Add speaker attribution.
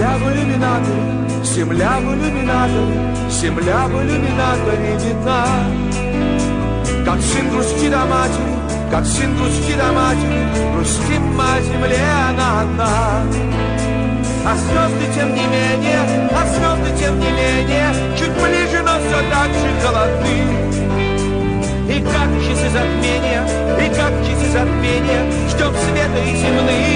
Speaker 1: Земля в иллюминаторе, земля в иллюминаторе, земля в иллюминаторе видна. Как сын грустит о матери, как сын грустит о матери, грустим о земле она одна. А звезды тем не менее, а звезды тем не менее, чуть ближе, но все так же холодны. И как часы затмения, и как часы затмения, ждем света и земные.